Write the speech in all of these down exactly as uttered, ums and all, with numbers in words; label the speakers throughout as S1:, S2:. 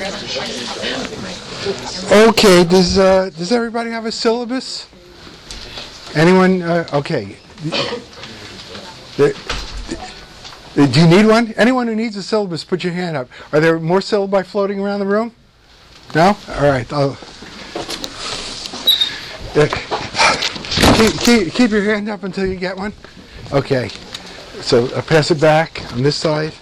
S1: Okay, does uh, does everybody have a syllabus? Anyone? Uh, okay. The, the, do you need one? Anyone who needs a syllabus, put your hand up. Are there more syllabi floating around the room? No? All right. I'll, uh, keep, keep, keep your hand up until you get one. Okay. So I'll pass it back on this side.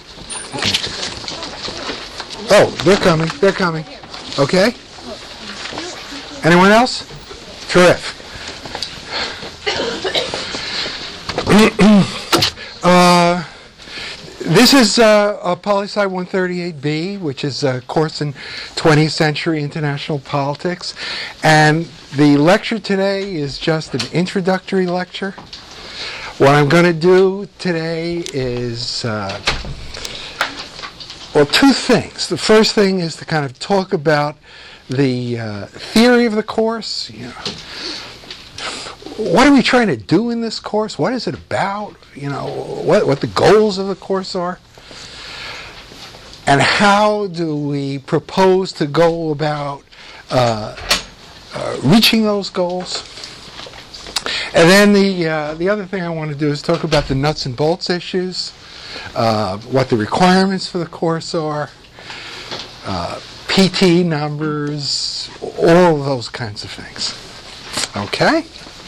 S1: Oh, they're coming. They're coming. Okay. Anyone else? Terrific. uh, this is uh, a Poli-Sci one thirty-eight B, which is a course in twentieth century international politics. And the lecture today is just an introductory lecture. What I'm going to do today is, uh, well, two things. The first thing is to kind of talk about the uh, theory of the course. You know, what are we trying to do in this course? What is it about? You know, what what the goals of the course are, and how do we propose to go about uh, uh, reaching those goals? And then the uh, the other thing I want to do is talk about the nuts and bolts issues, uh, what the requirements for the course are, uh, P T numbers, all of those kinds of things. Okay?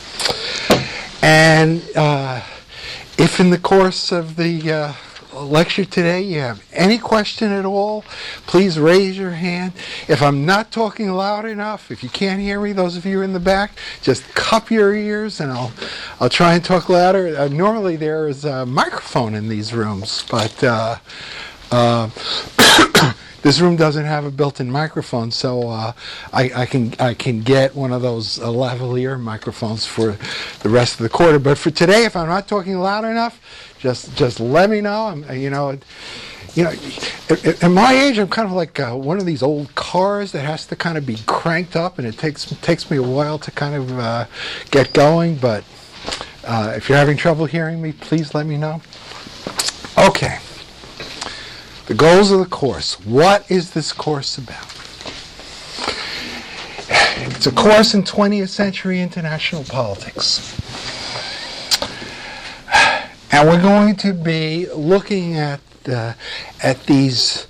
S1: And uh, if in the course of the uh, lecture today you have any question at all, please raise your hand. If I'm not talking loud enough, if you can't hear me, those of you in the back, just cup your ears and I'll I'll try and talk louder. Uh, normally there is a microphone in these rooms, but uh, uh, this room doesn't have a built-in microphone, so uh, I, I can I can get one of those uh, lavalier microphones for the rest of the quarter. But for today, if I'm not talking loud enough, just just let me know. I'm, you know, you know, at, at my age, I'm kind of like uh, one of these old cars that has to kind of be cranked up, and it takes takes me a while to kind of uh, get going. But uh, if you're having trouble hearing me, please let me know. Okay. The goals of the course. What is this course about? It's a course in twentieth century international politics. And we're going to be looking at uh, at these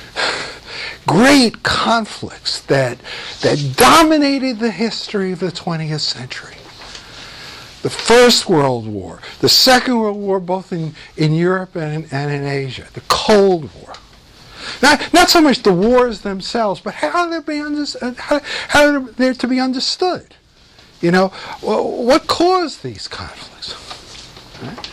S1: great conflicts that that dominated the history of the twentieth century. The First World War, the Second World War, both in, in Europe and, and in Asia, the Cold War. Not, not so much the wars themselves, but how they're, be under, how, how they're to be understood. You know, what caused these conflicts? Right?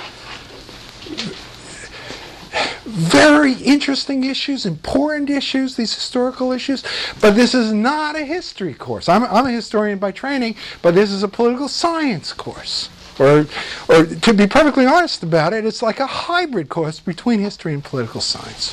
S1: Very interesting issues, important issues, these historical issues, but this is not a history course. I'm, I'm a historian by training, but this is a political science course. Or, or to be perfectly honest about it, it's like a hybrid course between history and political science.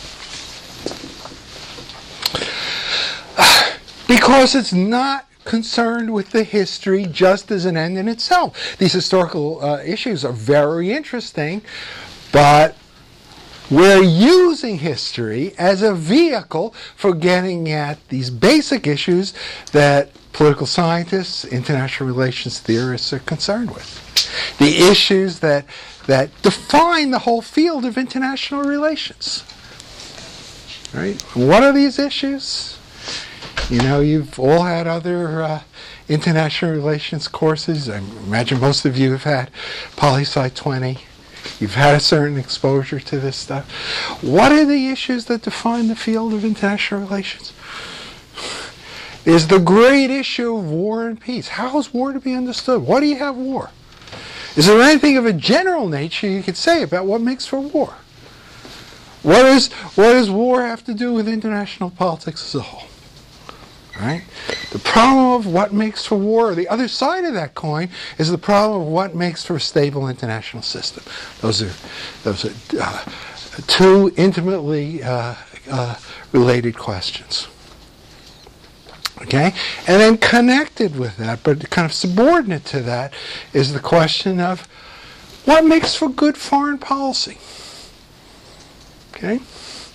S1: Because it's not concerned with the history just as an end in itself. These historical uh, issues are very interesting, but we're using history as a vehicle for getting at these basic issues that political scientists, international relations theorists are concerned with. The issues that that define the whole field of international relations. Right? What are these issues? You know, you've all had other uh, international relations courses. I imagine most of you have had Poli-Sci twenty. You've had a certain exposure to this stuff. What are the issues that define the field of international relations? There's the great issue of war and peace. How is war to be understood? Why do you have war? Is there anything of a general nature you could say about what makes for war? What is, what does war have to do with international politics as a whole? Right? The problem of what makes for war, or the other side of that coin, is the problem of what makes for a stable international system. Those are those are uh, two intimately uh, uh, related questions. Okay? And then connected with that, but kind of subordinate to that, is the question of what makes for good foreign policy. Okay?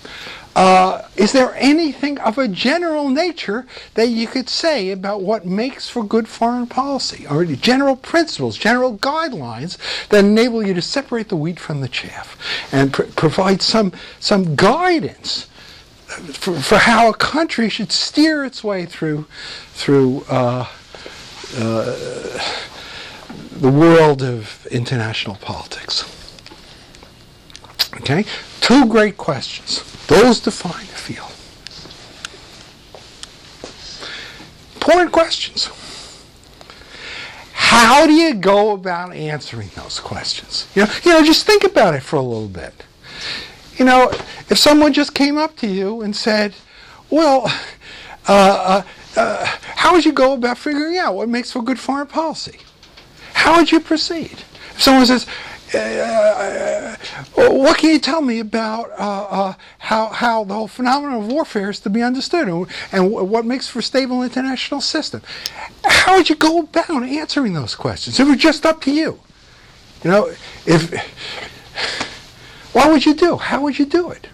S1: Uh, is there anything of a general nature that you could say about what makes for good foreign policy? Or general principles, general guidelines that enable you to separate the wheat from the chaff and pr- provide some, some guidance for, for how a country should steer its way through, through uh, uh, the world of international politics? Okay? Two great questions. Those define the field. Important questions. How do you go about answering those questions? You know, you know, just think about it for a little bit. You know, if someone just came up to you and said, well, uh, uh, uh, how would you go about figuring out what makes for good foreign policy? How would you proceed? If someone says, Uh, what can you tell me about uh, uh, how how the whole phenomenon of warfare is to be understood, and, and what makes for a stable international system? How would you go about answering those questions? If it were just up to you, you know, if what would you do? How would you do it?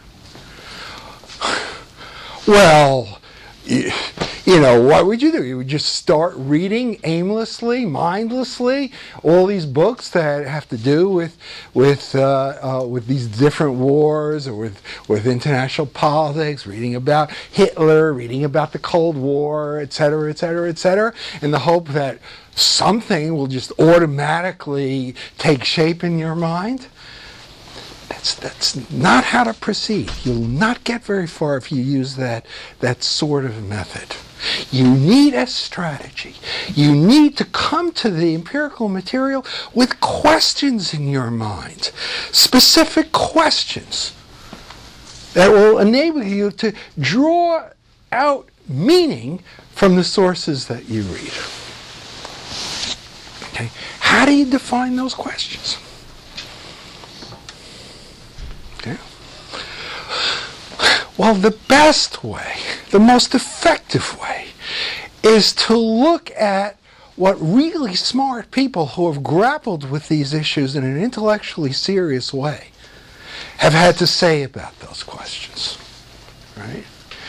S1: Well, you, you know, what would you do? You would just start reading aimlessly, mindlessly, all these books that have to do with with uh, uh, with these different wars or with with international politics, reading about Hitler, reading about the Cold War, et cetera, et cetera, et cetera, in the hope that something will just automatically take shape in your mind. That's, that's not how to proceed. You'll not get very far if you use that, that sort of method. You need a strategy. You need to come to the empirical material with questions in your mind, specific questions that will enable you to draw out meaning from the sources that you read. Okay? How do you define those questions? Well, the best way, the most effective way, is to look at what really smart people who have grappled with these issues in an intellectually serious way have had to say about those questions. Right?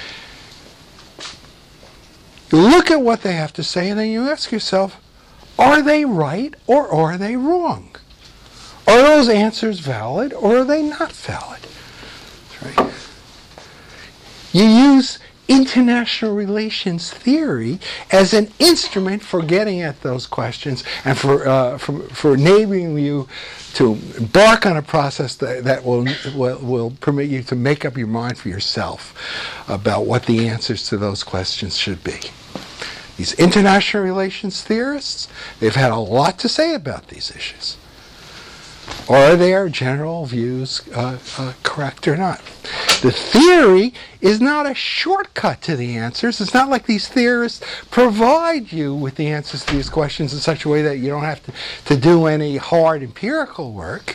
S1: You look at what they have to say and then you ask yourself, are they right or are they wrong? Are those answers valid or are they not valid? That's right. You use international relations theory as an instrument for getting at those questions and for uh, for, for enabling you to embark on a process that, that will, will will permit you to make up your mind for yourself about what the answers to those questions should be. These international relations theorists, they've had a lot to say about these issues. Are their general views uh, uh, correct or not? The theory is not a shortcut to the answers. It's not like these theorists provide you with the answers to these questions in such a way that you don't have to, to do any hard empirical work.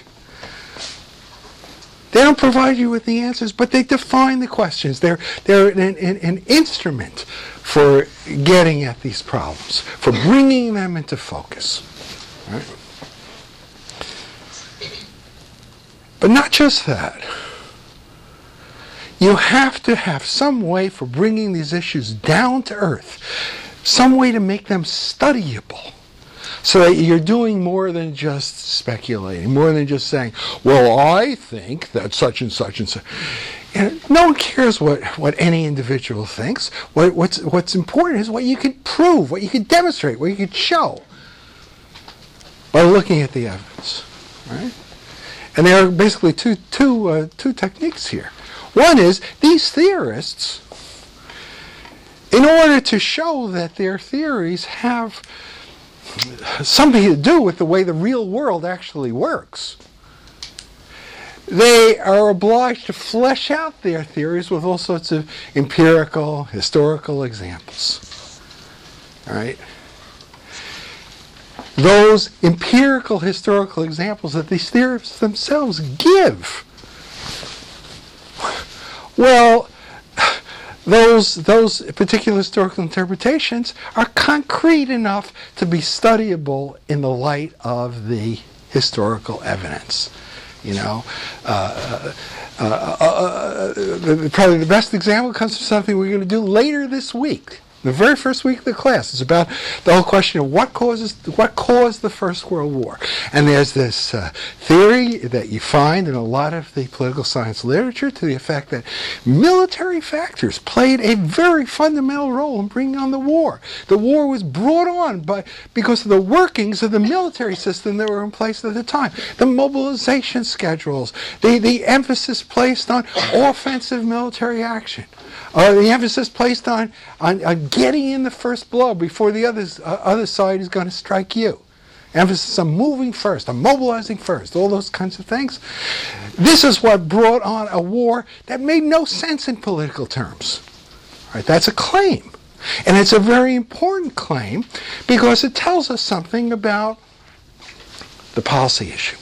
S1: They don't provide you with the answers, but they define the questions. They're, they're an, an, an instrument for getting at these problems, for bringing them into focus. Right? But not just that. You have to have some way for bringing these issues down to earth, some way to make them studyable, so that you're doing more than just speculating, more than just saying, well, I think that such and such and such. And no one cares what, what any individual thinks. What, what's, what's important is what you could prove, what you could demonstrate, what you could show by looking at the evidence. Right? And there are basically two, two, uh, two techniques here. One is these theorists, in order to show that their theories have something to do with the way the real world actually works, they are obliged to flesh out their theories with all sorts of empirical, historical examples. All right? Those empirical, historical examples that these theorists themselves give, well, those, those particular historical interpretations are concrete enough to be studyable in the light of the historical evidence. You know, uh, uh, uh, the, probably the best example comes from something we're going to do later this week. The very first week of the class is about the whole question of what causes what caused the First World War. And there's this uh, theory that you find in a lot of the political science literature to the effect that military factors played a very fundamental role in bringing on the war. The war was brought on by because of the workings of the military system that were in place at the time. The mobilization schedules, the, the emphasis placed on offensive military action. Uh, the emphasis placed on, on, on getting in the first blow before the others, uh, other side is going to strike you. Emphasis on moving first, on mobilizing first, all those kinds of things. This is what brought on a war that made no sense in political terms. Right? That's a claim. And it's a very important claim because it tells us something about the policy issue.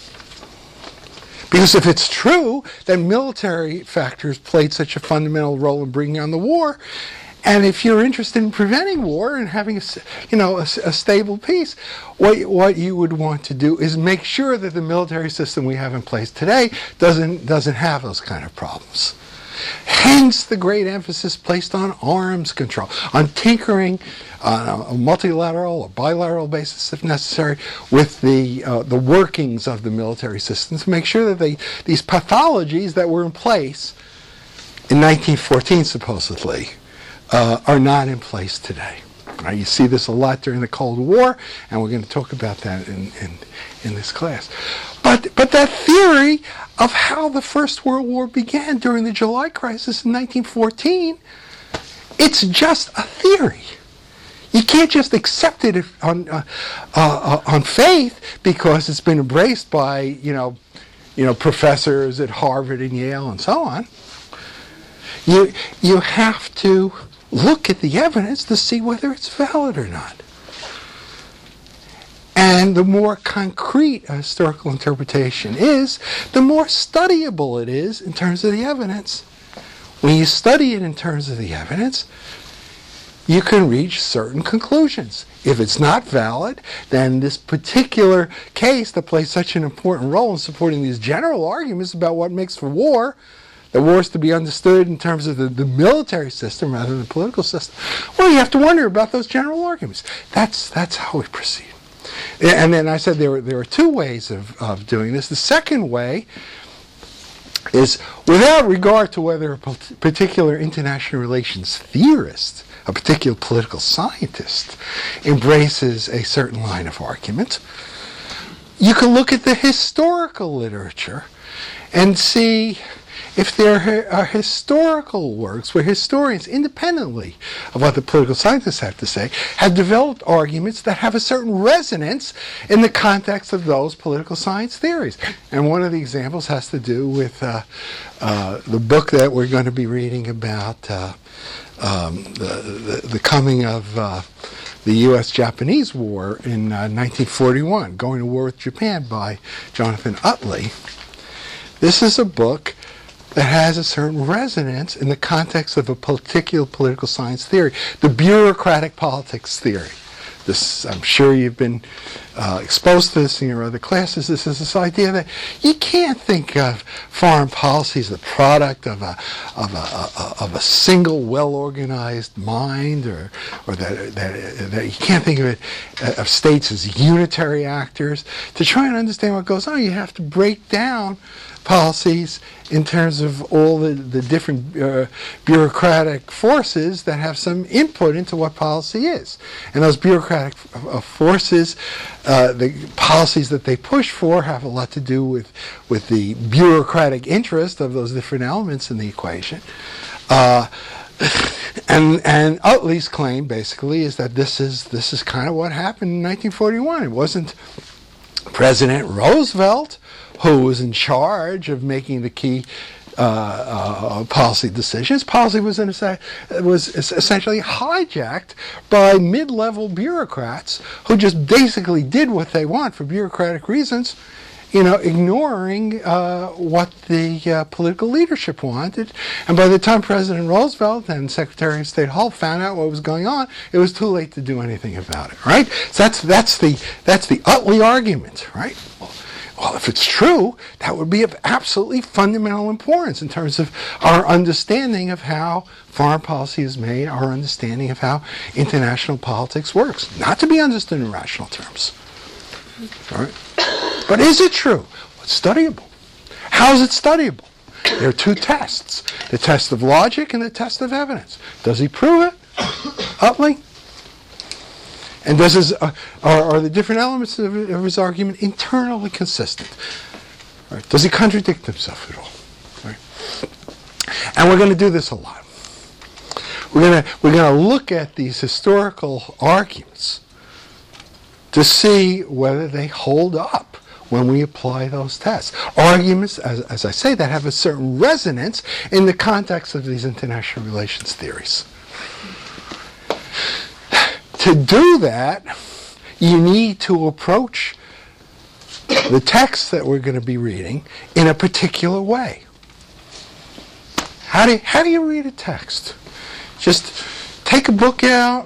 S1: Because if it's true that military factors played such a fundamental role in bringing on the war, and if you're interested in preventing war and having a, you know, a, a stable peace, what, what you would want to do is make sure that the military system we have in place today doesn't, doesn't have those kind of problems. Hence the great emphasis placed on arms control, on tinkering on a multilateral or bilateral basis, if necessary, with the uh, the workings of the military system to make sure that they, these pathologies that were in place in nineteen fourteen, supposedly, uh, are not in place today. Right? You see this a lot during the Cold War, and we're going to talk about that in, in, in this class. But, but that theory of how the First World War began during the July crisis in nineteen fourteen, it's just a theory. You can't just accept it if, on uh, uh, on faith because it's been embraced by you know, you know professors at Harvard and Yale and so on. You you have to look at the evidence to see whether it's valid or not. And the more concrete a historical interpretation is, the more studyable it is in terms of the evidence. When you study it in terms of the evidence, you can reach certain conclusions. If it's not valid, then this particular case that plays such an important role in supporting these general arguments about what makes for war, that war is to be understood in terms of the, the military system rather than the political system, well, you have to wonder about those general arguments. That's, that's how we proceed. And then I said there were, there are two ways of, of doing this. The second way is without regard to whether a particular international relations theorist, a particular political scientist, embraces a certain line of argument, you can look at the historical literature and see if there are historical works where historians, independently of what the political scientists have to say, have developed arguments that have a certain resonance in the context of those political science theories. And one of the examples has to do with uh, uh, the book that we're going to be reading about uh, um, the, the, the coming of uh, the U S Japanese War in uh, nineteen forty-one, Going to War with Japan by Jonathan Utley. This is a book that has a certain resonance in the context of a particular political science theory, the bureaucratic politics theory. This, I'm sure you've been uh, exposed to this in your other classes. This is this idea that you can't think of foreign policy as the product of a of a, a of a single well-organized mind, or or that, that that you can't think of it of states as unitary actors. To try and understand what goes on, you have to break down policies in terms of all the, the different uh, bureaucratic forces that have some input into what policy is. And those bureaucratic uh, forces, uh, the policies that they push for, have a lot to do with, with the bureaucratic interest of those different elements in the equation. Uh, and and Utley's claim, basically, is that this is, this is kind of what happened in nineteen forty-one. It wasn't President Roosevelt who was in charge of making the key uh, uh, policy decisions. Policy was, in a, was essentially hijacked by mid-level bureaucrats who just basically did what they want for bureaucratic reasons, you know, ignoring uh, what the uh, political leadership wanted. And by the time President Roosevelt and Secretary of State Hull found out what was going on, it was too late to do anything about it, right? So that's, that's, the, that's the Utley argument, right? Well, if it's true, that would be of absolutely fundamental importance in terms of our understanding of how foreign policy is made, our understanding of how international politics works. Not to be understood in rational terms. All right? But is it true? Well, it's studyable. How is it studyable? There are two tests. The test of logic and the test of evidence. Does he prove it? Utley? And does his, uh, are, are the different elements of, of his argument internally consistent? Right? Does he contradict himself at all? Right? And we're going to do this a lot. We're going to we're going to look at these historical arguments to see whether they hold up when we apply those tests. Arguments, as, as I say, that have a certain resonance in the context of these international relations theories. To do that, you need to approach the text that we're going to be reading in a particular way. How do you, how do you read a text? Just take a book out,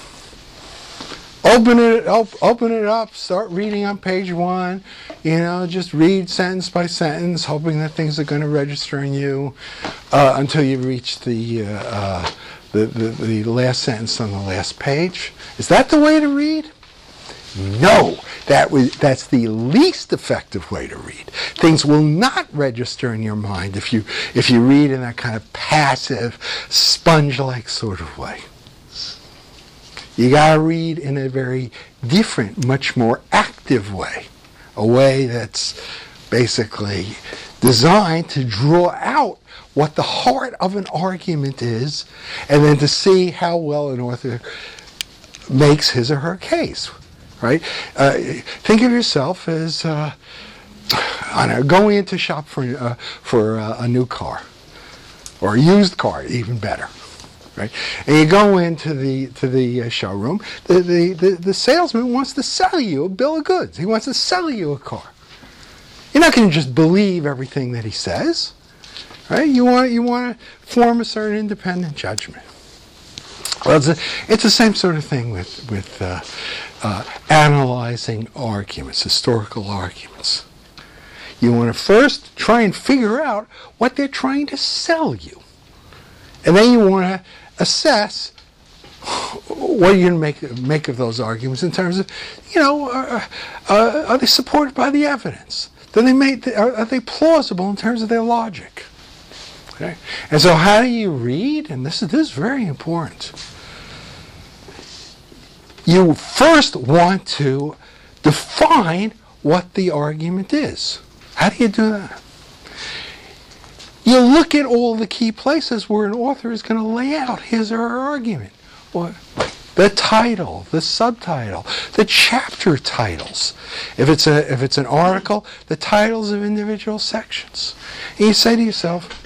S1: open it, op, open it up, start reading on page one. You know, just read sentence by sentence, hoping that things are going to register in you uh, until you reach the, uh, uh, the, the the last sentence on the last page. Is that the way to read? No, that was, that's the least effective way to read. Things will not register in your mind if you if you read in that kind of passive, sponge-like sort of way. You got to read in a very different, much more active way, a way that's basically designed to draw out what the heart of an argument is, and then to see how well an author makes his or her case. Right? Uh, think of yourself as uh, I don't know, going into shop for uh, for uh, a new car, or a used car, even better. Right? And you go into the to the uh, showroom. The, the the the salesman wants to sell you a bill of goods. He wants to sell you a car. You're not going to just believe everything that he says, right? You want you want to form a certain independent judgment. Well, it's, a, it's the same sort of thing with with uh, uh, analyzing arguments, historical arguments. You want to first try and figure out what they're trying to sell you, and then you want to assess what you're going to make make of those arguments in terms of, you know, uh, uh, are they supported by the evidence? Do they make are, are they plausible in terms of their logic? Okay, and so how do you read? And this is this is very important. You first want to define what the argument is. How do you do that? You look at all the key places where an author is going to lay out his or her argument. What? The title, the subtitle, the chapter titles. If it's a if it's an article, the titles of individual sections. And you say to yourself,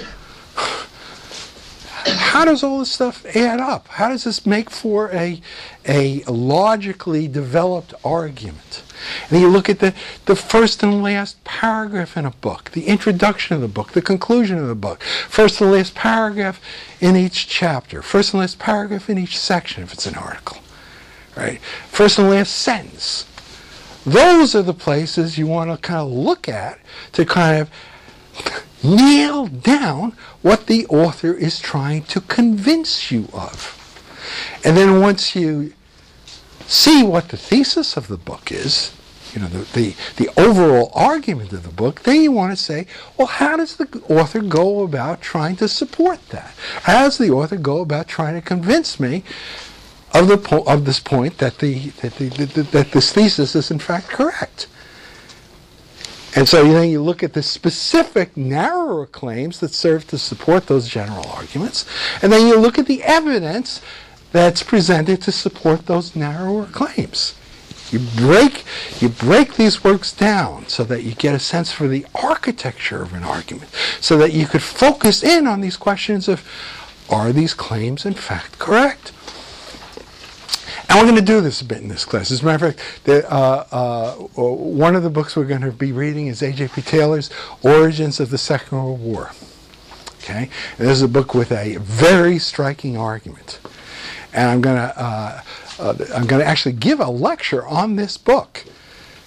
S1: how does all this stuff add up? How does this make for a, a logically developed argument? And then you look at the, the first and last paragraph in a book, the introduction of the book, the conclusion of the book, first and last paragraph in each chapter, first and last paragraph in each section if it's an article, right? First and last sentence. Those are the places you want to kind of look at to kind of nail down what the author is trying to convince you of. And then once you see what the thesis of the book is, you know, the, the, the overall argument of the book, then you want to say, well, how does the author go about trying to support that? How does the author go about trying to convince me of the po- of this point that the that the, the that this thesis is in fact correct? And so then you look at the specific, narrower claims that serve to support those general arguments, and then you look at the evidence that's presented to support those narrower claims. You break, you break these works down so that you get a sense for the architecture of an argument, so that you could focus in on these questions of, are these claims in fact correct? And we're going to do this a bit in this class. As a matter of fact, the, uh, uh, one of the books we're going to be reading is A J P Taylor's Origins of the Second World War. Okay, and this is a book with a very striking argument, and I'm going to uh, uh, I'm going to actually give a lecture on this book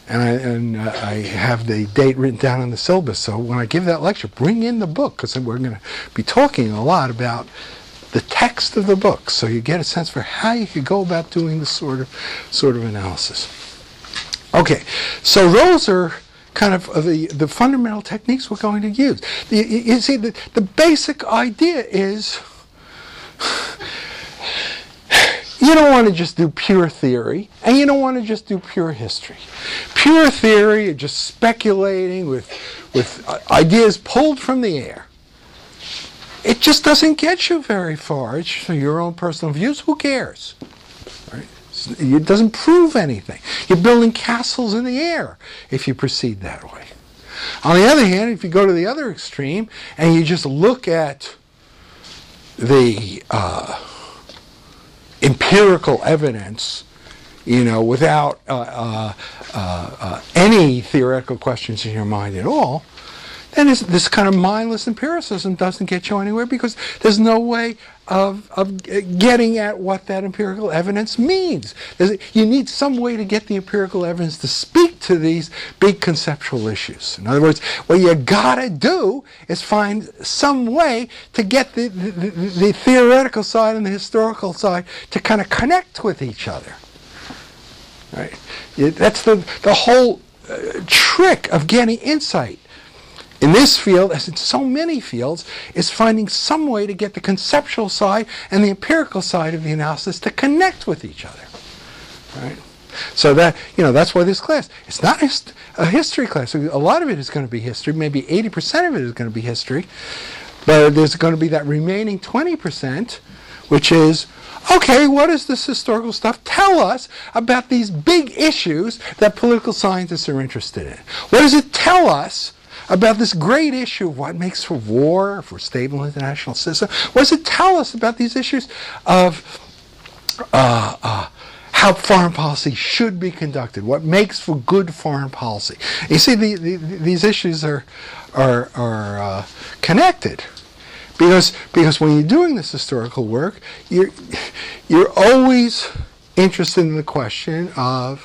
S1: And I, and uh, I have the date written down in the syllabus, so when I give that lecture, bring in the book, because we're going to be talking a lot about the text of the book, so you get a sense for how you could go about doing this sort of sort of analysis. Okay, so those are kind of the, the fundamental techniques we're going to use. You, you see, the, the basic idea is you don't want to just do pure theory, and you don't want to just do pure history. Pure theory, you're just speculating with, with ideas pulled from the air. It just doesn't get you very far. It's your own personal views. Who cares? Right? It doesn't prove anything. You're building castles in the air if you proceed that way. On the other hand, if you go to the other extreme and you just look at the uh, empirical evidence, you know, without uh, uh, uh, uh, any theoretical questions in your mind at all, then this kind of mindless empiricism doesn't get you anywhere, because there's no way of, of getting at what that empirical evidence means. There's, you need some way to get the empirical evidence to speak to these big conceptual issues. In other words, what you gotta do is find some way to get the, the, the, the theoretical side and the historical side to kind of connect with each other. Right? It, that's the, the whole uh, trick of getting insight in this field, as in so many fields, is finding some way to get the conceptual side and the empirical side of the analysis to connect with each other. Right? So that, you know, that's why this class, it's not a history class. A lot of it is going to be history. Maybe eighty percent of it is going to be history. But there's going to be that remaining twenty percent, which is, okay, what does this historical stuff tell us about these big issues that political scientists are interested in? What does it tell us about this great issue of what makes for war, for stable international system? What does it tell us about these issues of uh, uh, how foreign policy should be conducted? What makes for good foreign policy? You see, the, the, these issues are are, are uh, connected, because because when you're doing this historical work, you're you're always interested in the question of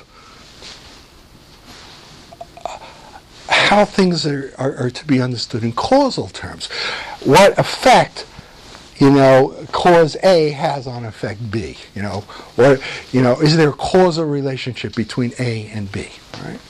S1: how things are, are, are to be understood in causal terms. What effect, you know, cause A has on effect B? You know, or you know, is there a causal relationship between A and B? Right?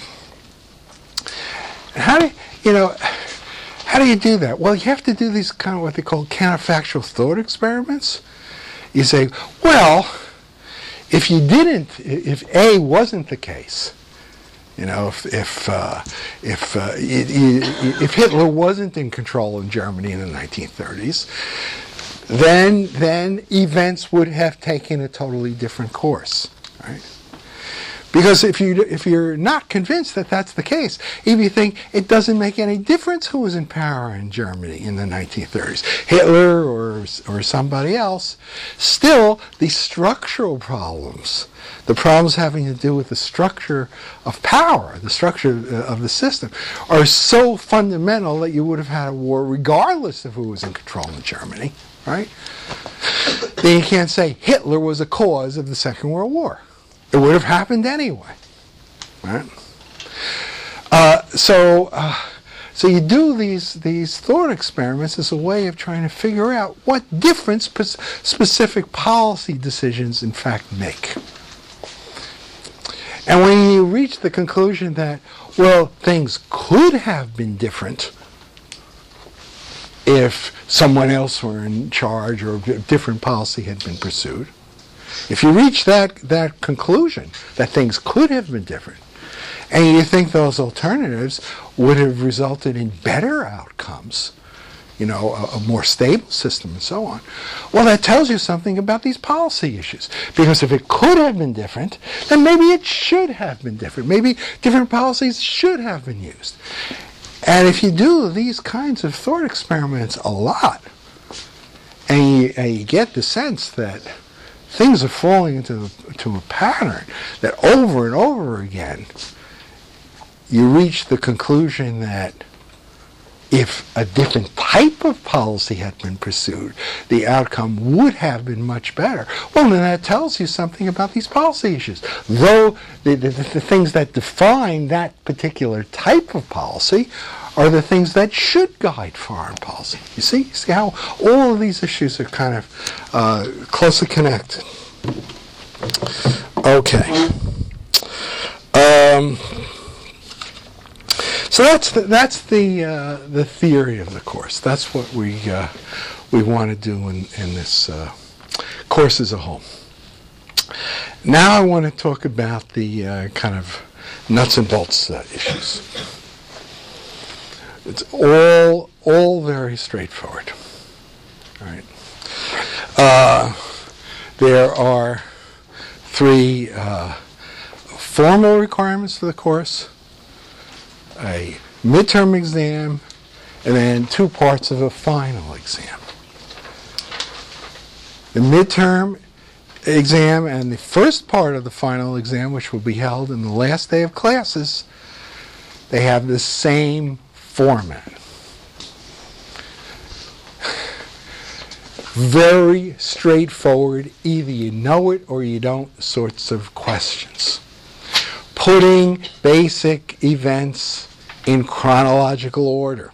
S1: And how do you know? How do you do that? Well, you have to do these kind of what they call counterfactual thought experiments. You say, well, if you didn't, if A wasn't the case, you know, if if uh, if uh, it, it, if Hitler wasn't in control in Germany in the nineteen thirties, then then events would have taken a totally different course, right? Because if you if you're not convinced that that's the case, if you think it doesn't make any difference who was in power in Germany in the nineteen thirties, Hitler or or somebody else, still the structural problems, the problems having to do with the structure of power, the structure of the system, are so fundamental that you would have had a war regardless of who was in control in Germany, right? Then you can't say Hitler was a cause of the Second World War. It would have happened anyway, right? Uh, so, uh, so you do these these thought experiments as a way of trying to figure out what difference p- specific policy decisions in fact make. And when you reach the conclusion that, well, things could have been different if someone else were in charge or a different policy had been pursued, if you reach that, that conclusion, that things could have been different, and you think those alternatives would have resulted in better outcomes, you know, a, a more stable system and so on, well, that tells you something about these policy issues. Because if it could have been different, then maybe it should have been different. Maybe different policies should have been used. And if you do these kinds of thought experiments a lot, and you, and you get the sense that things are falling into to a pattern, that over and over again you reach the conclusion that if a different type of policy had been pursued, the outcome would have been much better. Well, then that tells you something about these policy issues. Though the, the, the things that define that particular type of policy are the things that should guide foreign policy. You see? You see how all of these issues are kind of uh, closely connected. Okay. Um, so that's the, that's the uh, the theory of the course. That's what we uh, we want to do in, in this uh, course as a whole. Now I want to talk about the uh, kind of nuts and bolts uh, issues. It's all all very straightforward. All right. Uh, there are three uh, formal requirements for the course, a midterm exam, and then two parts of a final exam. The midterm exam and the first part of the final exam, which will be held in the last day of classes, they have the same format. Very straightforward, either you know it or you don't sorts of questions. Putting basic events in chronological order.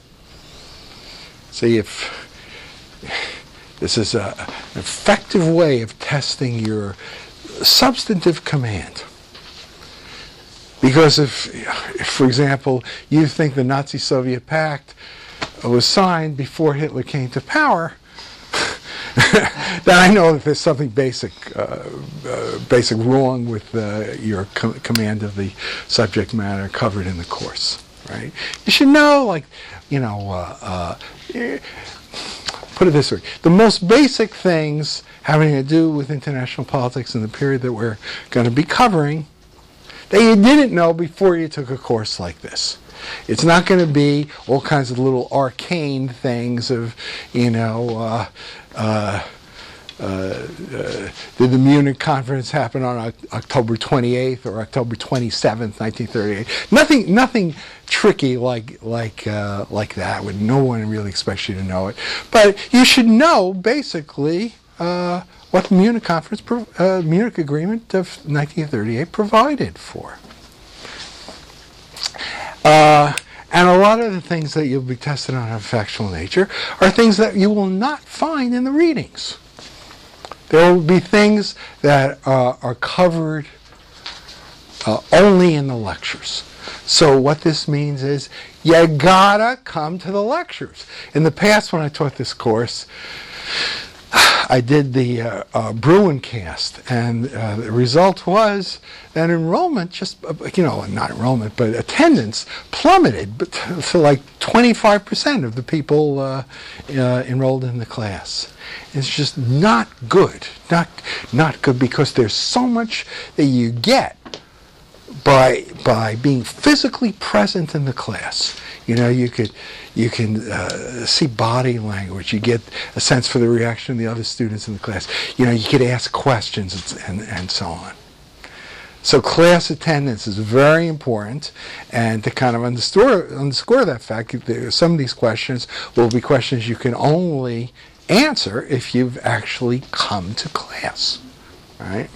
S1: See, if this is a, an effective way of testing your substantive command. Because if, if, for example, you think the Nazi-Soviet Pact was signed before Hitler came to power, then I know that there's something basic, uh, uh, basic wrong with uh, your co- command of the subject matter covered in the course, right? You should know, like, you know, uh, uh, put it this way: the most basic things having to do with international politics in the period that we're going to be covering, that you didn't know before you took a course like this. It's not going to be all kinds of little arcane things of, you know, uh, uh, uh, uh, did the Munich conference happen on o- October twenty-eighth or October twenty-seventh, nineteen thirty-eight? Nothing, nothing tricky like like uh, like that. When no one really expects you to know it, but you should know basically uh, what the Munich conference, pro- uh, Munich Agreement of nineteen thirty-eight provided for. Uh, and a lot of the things that you'll be tested on of factual nature are things that you will not find in the readings. There will be things that uh, are covered uh, only in the lectures. So what this means is you gotta come to the lectures. In the past, when I taught this course, I did the uh, uh, Bruin cast, and uh, the result was that enrollment just, uh, you know, not enrollment, but attendance plummeted but to like twenty-five percent of the people uh, uh, enrolled in the class. It's just not good, not not good because there's so much that you get by by being physically present in the class. You know, you could you can uh, see body language. You get a sense for the reaction of the other students in the class. You know, you could ask questions and and, and so on. So class attendance is very important, and to kind of underscore underscore that fact, there, some of these questions will be questions you can only answer if you've actually come to class, right?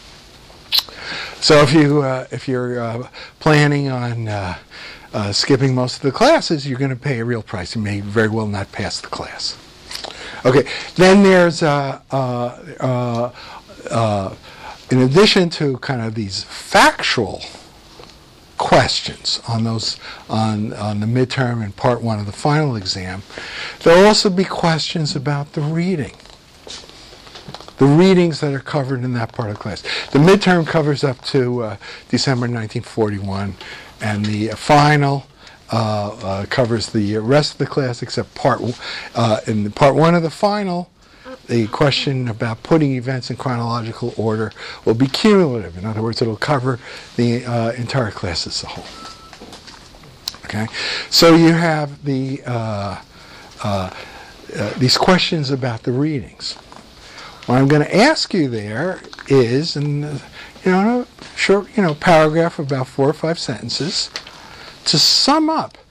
S1: So if you uh, if you're uh, planning on uh, uh, skipping most of the classes, you're going to pay a real price. You may very well not pass the class. Okay, then there's uh, uh, uh, uh, in addition to kind of these factual questions on those on on the midterm and part one of the final exam, there will also be questions about the reading. The readings that are covered in that part of the class. The midterm covers up to uh, December nineteen forty-one, and the final uh, uh, covers the rest of the class except part uh, in the part one of the final. The question about putting events in chronological order will be cumulative. In other words, it will cover the uh, entire class as a whole. Okay, so you have the uh, uh, uh, these questions about the readings. What I'm going to ask you there is, in uh, you know, a short, you know, paragraph of about four or five sentences, to sum up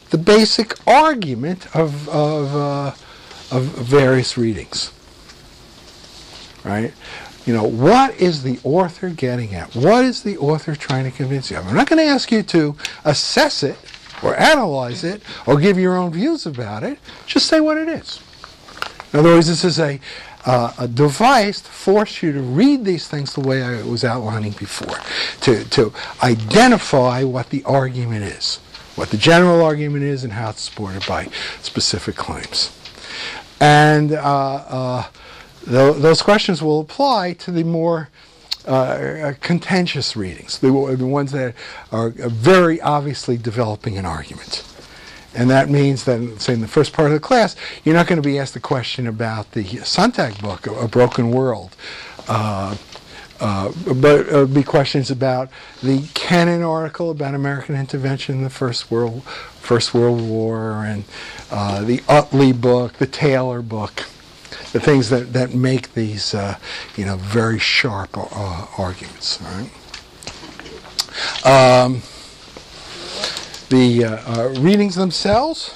S1: the basic argument of, of, uh, of various readings. Right? You know, what is the author getting at? What is the author trying to convince you of? I'm not going to ask you to assess it or analyze it or give your own views about it. Just say what it is. In other words, this is a, uh, a device to force you to read these things the way I was outlining before, to, to identify what the argument is, what the general argument is, and how it's supported by specific claims. And uh, uh, th- those questions will apply to the more uh, contentious readings, the, the ones that are very obviously developing an argument. And that means that, say, in the first part of the class, you're not going to be asked a question about the Sontag book, A Broken World, uh, uh, but it would be questions about the Kennan article about American intervention in the First World, First World War, and uh, the Utley book, the Taylor book, the things that, that make these, uh, you know, very sharp uh, arguments. All right. Um, The uh, uh, readings themselves,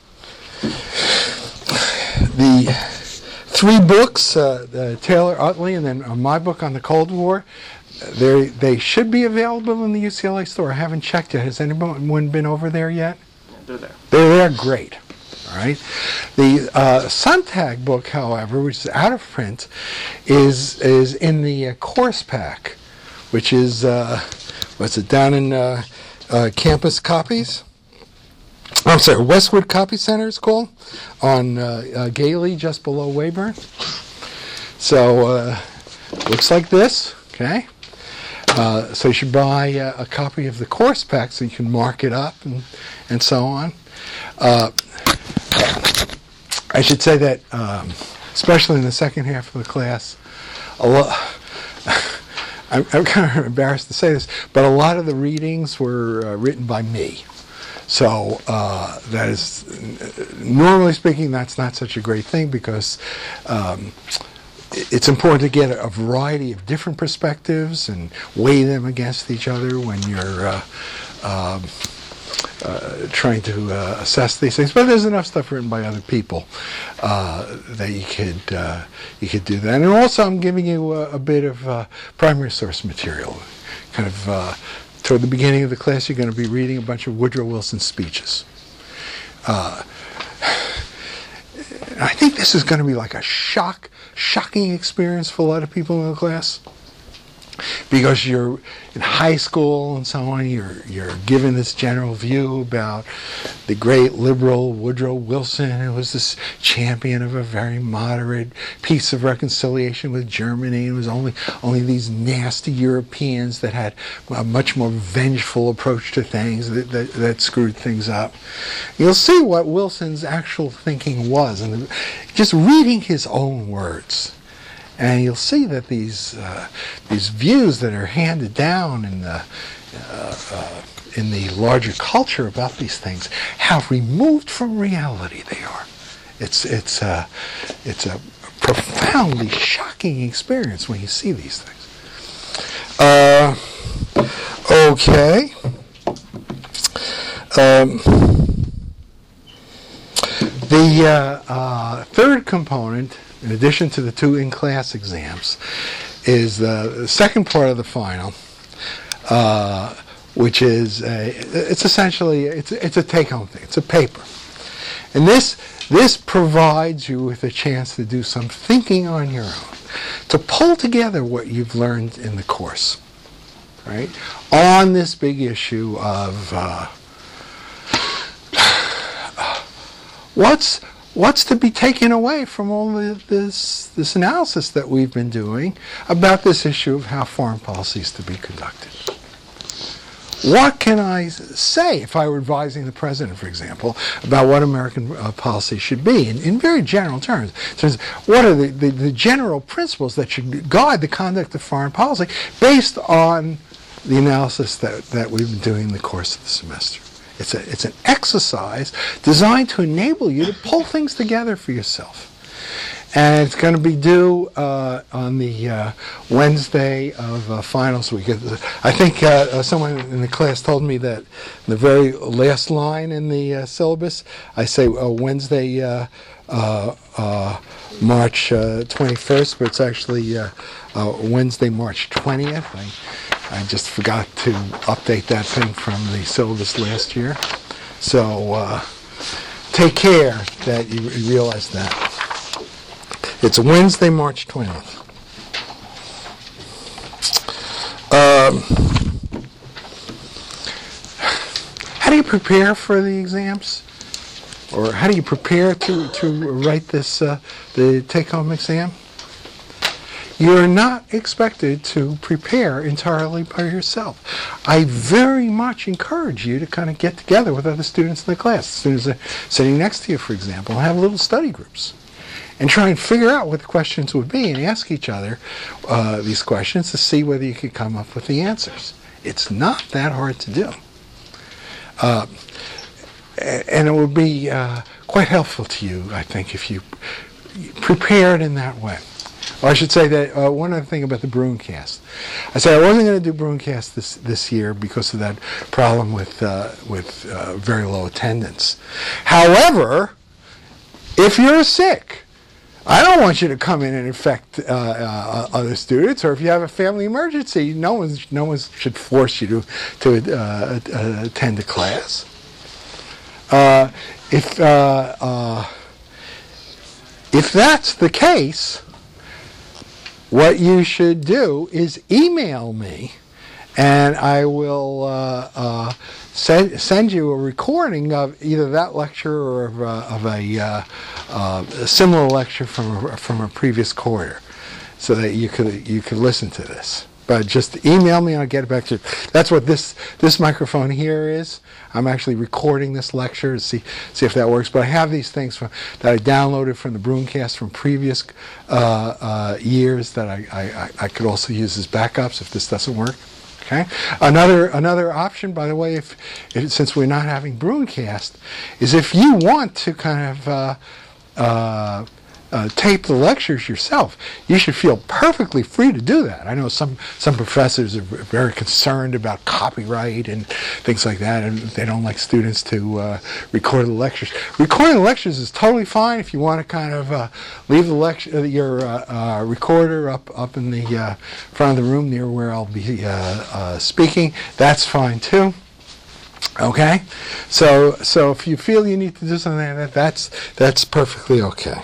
S1: the three books, uh, uh, Taylor, Utley, and then uh, my book on the Cold War, they they should be available in the U C L A store. I haven't checked yet. Has anyone been over there yet?
S2: They're there.
S1: They're there, great. All right. The uh, Sontag book, however, which is out of print, is is in the uh, course pack, which is uh, what's it down in. Uh, Uh, campus copies. I'm sorry, Westwood Copy Center is called, on uh, uh, Gailey, just below Weyburn. So, uh, looks like this, okay? Uh, so you should buy uh, a copy of the course pack so you can mark it up and, and so on. Uh, I should say that, um, especially in the second half of the class, a lot... I'm, I'm kind of embarrassed to say this, but a lot of the readings were uh, written by me. So uh, that is, normally speaking, that's not such a great thing, because um, it's important to get a variety of different perspectives and weigh them against each other when you're uh, um, uh, trying to uh, assess these things. But there's enough stuff written by other people uh, that you could uh, you could do that. And also, I'm giving you a, a bit of uh, primary source material. Kind of uh, toward the beginning of the class, you're going to be reading a bunch of Woodrow Wilson speeches. Uh, I think this is going to be like a shock, shocking experience for a lot of people in the class. Because you're in high school and so on, you're you're given this general view about the great liberal Woodrow Wilson, who was this champion of a very moderate peace of reconciliation with Germany. It was only only these nasty Europeans that had a much more vengeful approach to things that that, that screwed things up. You'll see what Wilson's actual thinking was, and just reading his own words. And you'll see that these uh, these views that are handed down in the uh, uh, in the larger culture about these things, how removed from reality they are. It's it's a it's a profoundly shocking experience when you see these things. Uh, okay. Um, the uh, uh, third component, in addition to the two in-class exams, is the second part of the final, uh, which is a, it's essentially it's it's a take-home thing. It's a paper, and this this provides you with a chance to do some thinking on your own, to pull together what you've learned in the course, right, on this big issue of uh, what's. What's to be taken away from all of this, this analysis that we've been doing about this issue of how foreign policy is to be conducted? What can I say if I were advising the president, for example, about what American uh, policy should be in, in very general terms? So what are the, the, the general principles that should guide the conduct of foreign policy based on the analysis that, that we've been doing in the course of the semester? It's a, it's an exercise designed to enable you to pull things together for yourself. and it's going to be due uh, on the uh, Wednesday of uh, finals week. I think uh, uh, someone in the class told me that the very last line in the uh, syllabus, I say uh, Wednesday, uh, uh, uh, March uh, twenty-first, but it's actually uh, uh, Wednesday, March twentieth. I, I just forgot to update that thing from the syllabus last year. So uh, take care that you realize that. It's Wednesday, March twentieth. Um, how do you prepare for the exams? Or how do you prepare to, to write this, uh, the take-home exam? You're not expected to prepare entirely by yourself. I very much encourage you to kind of get together with other students in the class. Students are sitting next to you, for example, and have little study groups. And try and figure out what the questions would be and ask each other uh, these questions to see whether you could come up with the answers. It's not that hard to do. Uh, and it would be uh, quite helpful to you, I think, if you prepared in that way. Or I should say that uh, one other thing about the Brooncast. I said I wasn't going to do Brooncast this this year because of that problem with uh, with uh, very low attendance. However, if you're sick, I don't want you to come in and infect uh, uh, other students, or if you have a family emergency, no one no one should force you to to uh, uh, attend a class. Uh, if uh, uh, if that's the case, what you should do is email me, and I will uh, uh, send send you a recording of either that lecture or of, uh, of a, uh, uh, a similar lecture from a, from a previous quarter, so that you could you could listen to this. But just email me and I'll get it back to you. That's what this this microphone here is. I'm actually recording this lecture to see see if that works. But I have these things from, that I downloaded from the Brooncast from previous uh, uh, years that I, I, I could also use as backups if this doesn't work. Okay. Another another option, by the way, if, if since we're not having Brooncast, is if you want to kind of uh, uh, uh, tape the lectures yourself, you should feel perfectly free to do that. I know some some professors are very concerned about copyright and things like that, and they don't like students to uh, record the lectures. Recording the lectures is totally fine if you want to kind of uh, leave the lecture, uh, your uh, uh, recorder up up in the uh, front of the room near where I'll be uh, uh, speaking. That's fine too. Okay, so so if you feel you need to do something like that, that's that's perfectly okay.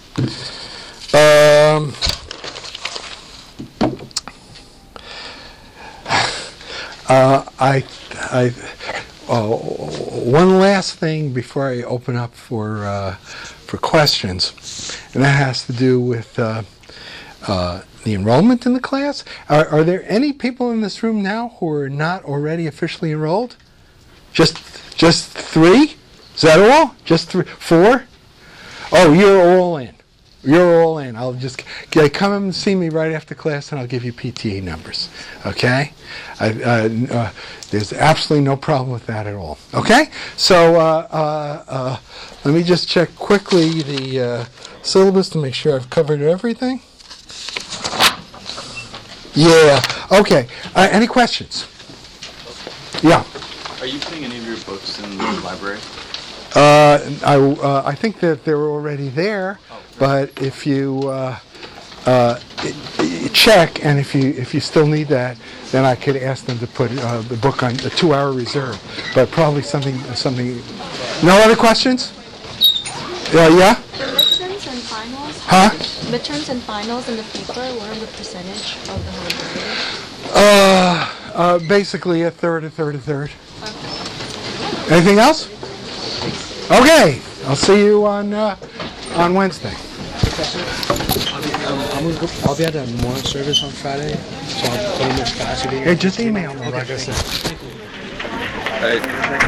S1: Um, uh, I, I, oh, one last thing before I open up for uh, for questions, and that has to do with uh, uh, the enrollment in the class. Are, are there any people in this room now who are not already officially enrolled? Just just three? Is that all? Just three? Four? Oh, you're all in. You're all in. I'll just yeah, come and see me right after class, and I'll give you P T A numbers. Okay? I, uh, uh, there's absolutely no problem with that at all. Okay? So uh, uh, uh, let me just check quickly the uh, syllabus to make sure I've covered everything. Yeah. Okay. Uh, any questions? Yeah.
S2: Are you putting any of your books in the library?
S1: Uh, I, uh, I think that they're already there, oh, but if you uh, uh, check, and if you if you still need that, then I could ask them to put uh, the book on a two-hour reserve. But probably something something. No other questions? Uh, yeah.
S3: The midterms and finals.
S1: Huh?
S3: Midterms and finals in the paper. What are the percentage of the whole grade?
S1: Uh, uh, basically a third, a third, a third.
S3: Okay.
S1: Anything else? Okay, I'll see you on uh, on Wednesday.
S4: Um, I'm gonna go, I'll be at the morning service on Friday, so I'll put in this class.
S1: Hey, just email me, like I said.
S2: I,